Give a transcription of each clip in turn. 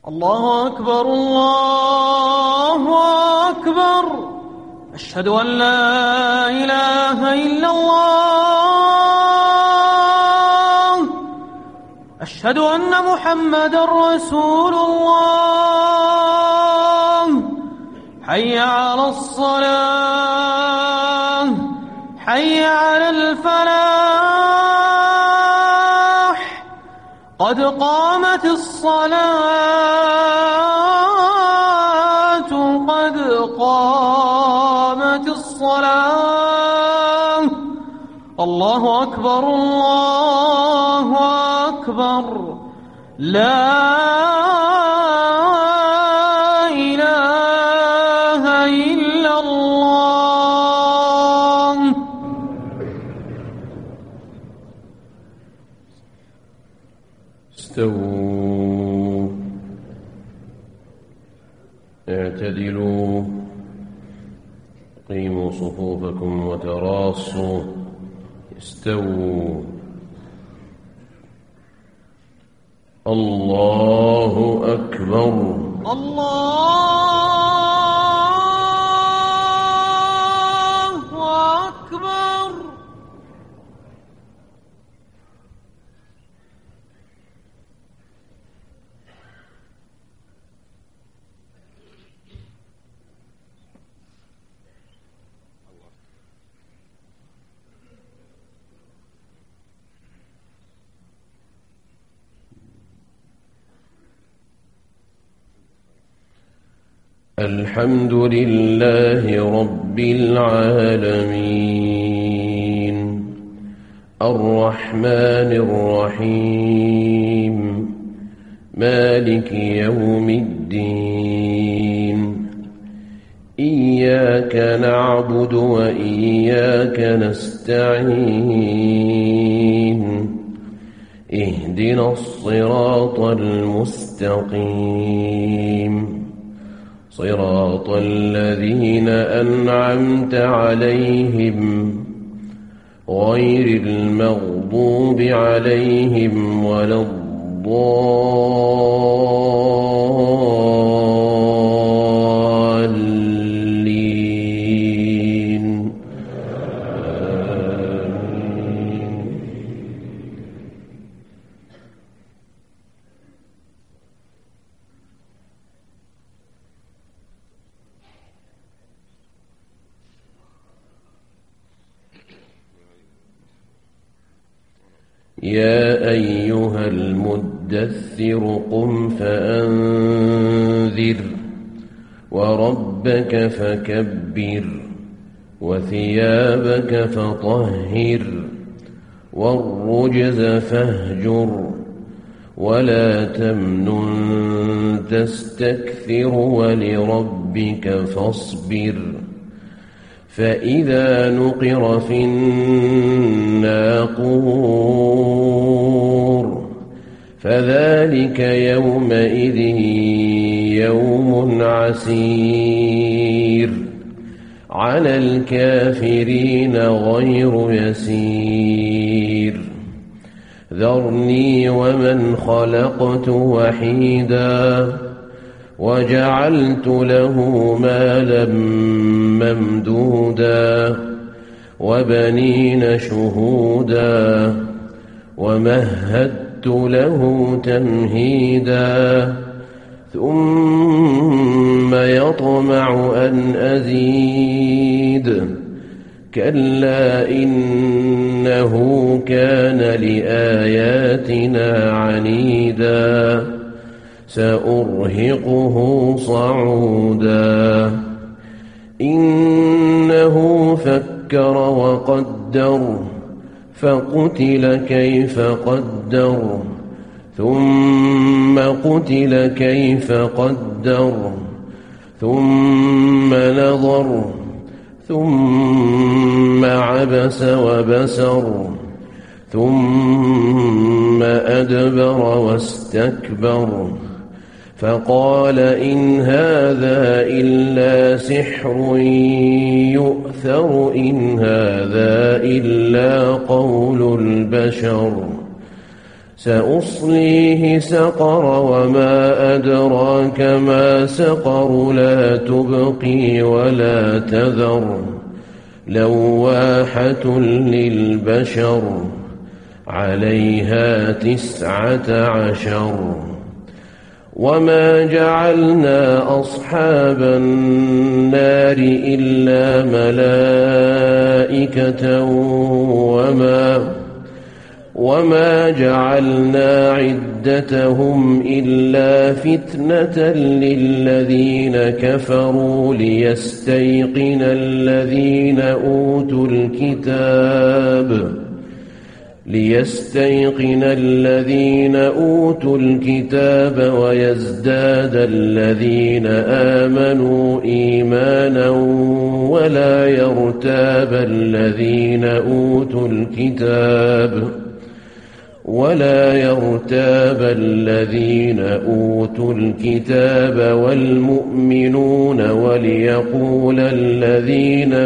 الله أكبر الله أكبر. أشهد أن لا إله إلا الله. أشهد أن محمدا رسول الله. حي على الصلاة، حي على الفلاح، قد قامت الصلاة، قد قامت الصلاة. الله أكبر الله أكبر. لا إله إلا الله. استووا، اعتدلوا، قيموا صفوفكم وتراصوا. استووا. الله أكبر. الله أكبر. الحمد لله رب العالمين، الرحمن الرحيم، مالك يوم الدين. إياك نعبد وإياك نستعين. اهدنا الصراط المستقيم، صراط الذين أنعمت عليهم غير المغضوب عليهم ولا الضالين. يا أيها المدثر قم فأنذر، وربك فكبر، وثيابك فطهر، والرجز فاهجر، ولا تمنن تستكثر، ولربك فاصبر. فإذا نقر في الناقور فذلك يومئذ يوم عسير، على الكافرين غير يسير. ذرني ومن خلقت وحيدا، وجعلت له مالا ممدودا، وبنين شهودا، ومهدت له تمهيدا. ثم يطمع أن أزيد، كلا إنه كان لآياتنا عنيدا، سأرهقه صعودا. إنه فكر وقدر، فقتل كيف قدر، ثم قتل كيف قدر، ثم نظر، ثم عبس وبسر، ثم أدبر واستكبر، فقال إن هذا إلا سحر يؤثر، إن هذا إلا قول البشر. سأصليه سقر وما أدراك ما سقر لا تبقي ولا تذر لواحة للبشر عليها 19 وما جعلنا أصحاب النار إلا ملائكة وما جعلنا عدتهم إلا فتنة للذين كفروا ليستيقن الذين أوتوا الكتاب ويزداد الذين آمنوا إيمانا ولا يرتاب الذين أوتوا الكتاب والمؤمنون وليقول الذين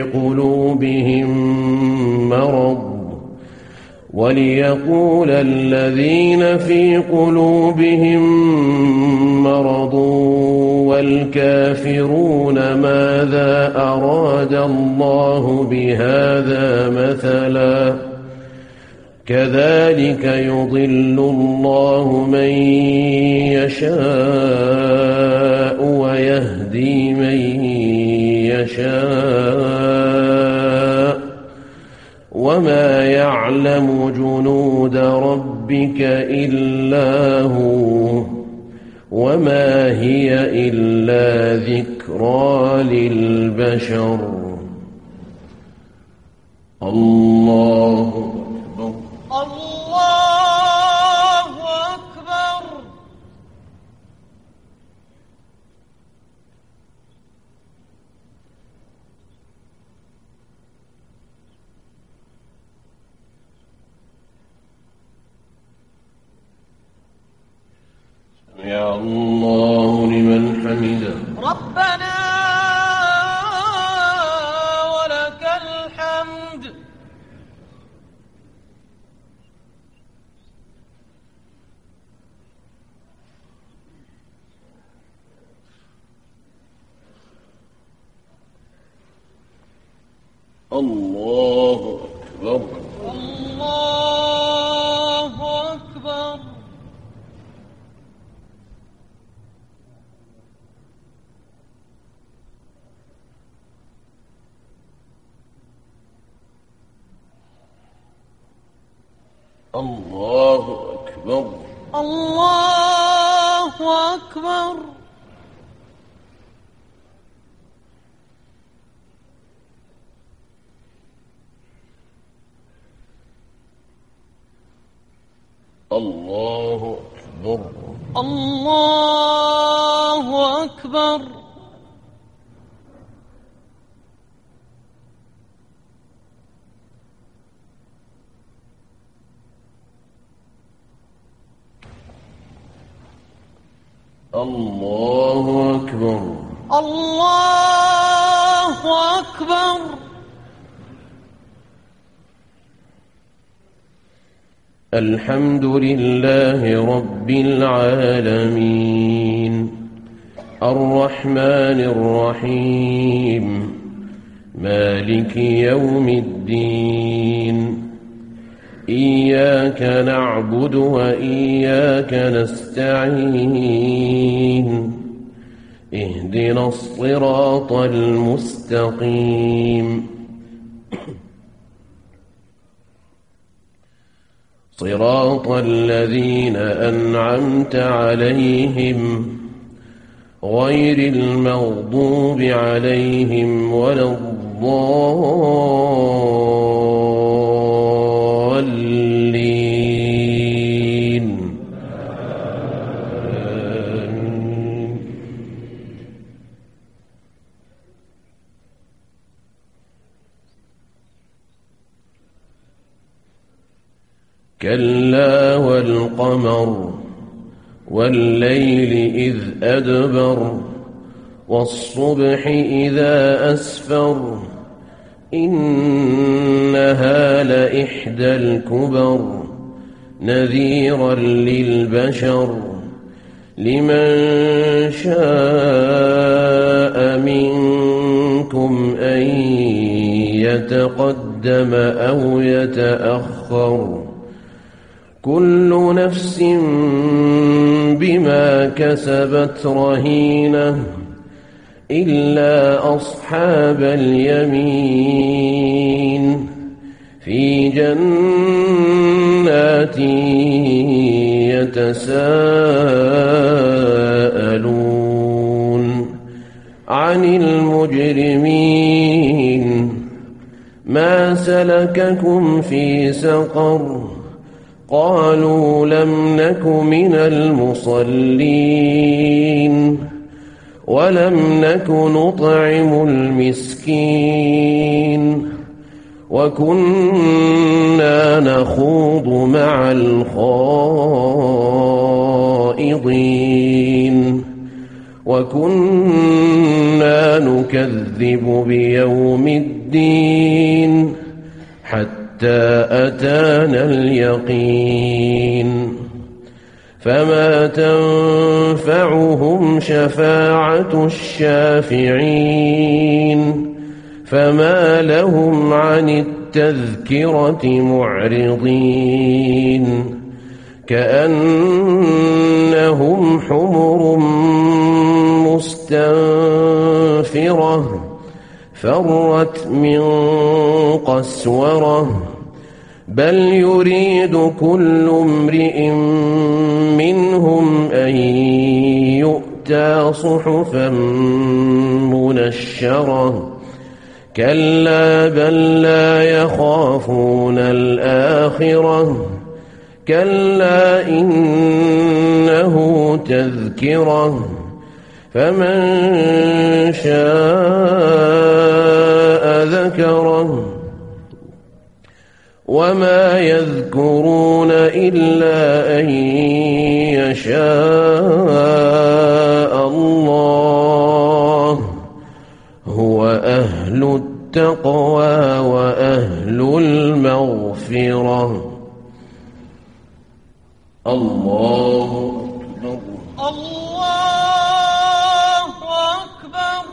في قلوبهم مرض والكافرون ماذا أراد الله بهذا مثلا كذلك يضل الله من يشاء ويهدي من يشاء وما يعلم جنود ربك إلا هو وما هي إلا ذكرى للبشر. الله أكبر. الله أكبر. يا الله لمن حمده. ربنا ولك الحمد. الله أكبر. الله أكبر. الله أكبر. الله أكبر. الله أكبر. الله أكبر. الله أكبر. الله أكبر. الحمد لله رب العالمين الرحمن الرحيم مالك يوم الدين إياك نعبد وإياك نستعين اهدنا الصراط المستقيم صراط الذين أنعمت عليهم غير المغضوب عليهم ولا الضالين. آمين. كلا والقمر والليل إذ أدبر والصبح إذا أسفر إنها لإحدى الكبر نذيرا للبشر لمن شاء منكم أن يتقدم أو يتأخر كل نفس بما كسبت رهينة إلا أصحاب اليمين في جنات يتساءلون عن المجرمين ما سلككم في سقر قالوا لم نك من المصلين ولم نك نطعم المسكين وكنا نخوض مع الخائضين وكنا نكذب بيوم الدين حتى أتانا اليقين فما تنفعهم شفاعة الشافعين فما لهم عن التذكرة معرضين كأنهم حمر مستنفرة فرت من قسورة بل يريد كل امرئ منهم أن يؤتى صحفا منشرة كلا بل لا يخافون الآخرة كلا إنه تذكرة فمن شاء ذكره وما يذكرون إلا أن يشاء الله هو أهل التقوى وأهل المغفرة الله أكبر الله أكبر.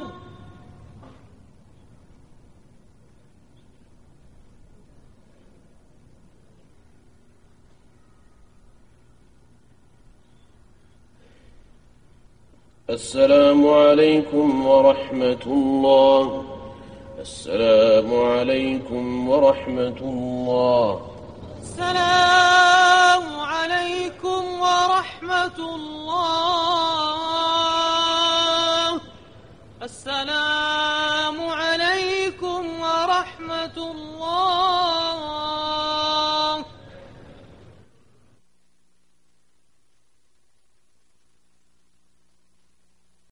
السلام عليكم ورحمة الله. السلام عليكم ورحمة الله. السلام عليكم ورحمة الله. السلام